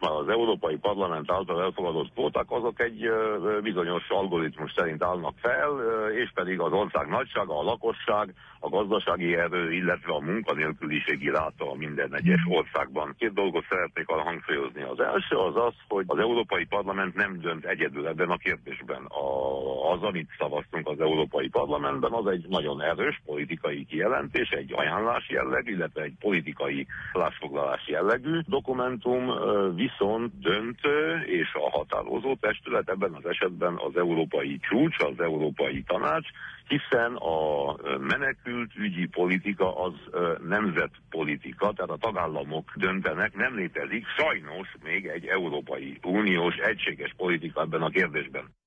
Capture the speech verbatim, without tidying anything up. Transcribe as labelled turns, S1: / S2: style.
S1: már az Európai Parlament által elfogadott kvóták, azok egy bizonyos algoritmus szerint állnak fel, és pedig az ország nagysága, a lakosság, a gazdasági erő, illetve a munkanélküliségi ráta minden egyes országban. Két dolgot szeretnék hangsúlyozni. Az első az az, hogy az Európai Parlament nem dönt egyedül ebben a kérdésben. A, az, amit szavaztunk az Európai Parlamentben, az egy nagyon erős politikai kijelentés, egy ajánlás jelleg, illetve egy politikai állásfoglalás jellegű dokumentum, viszont döntő és a határozó testület ebben az esetben az Európai Csúcs, az Európai Tanács, hiszen a menekült ügyi politika az nemzetpolitika, tehát a tagállamok döntenek, nem létezik sajnos még egy Európai Uniós egységes politika ebben a kérdésben.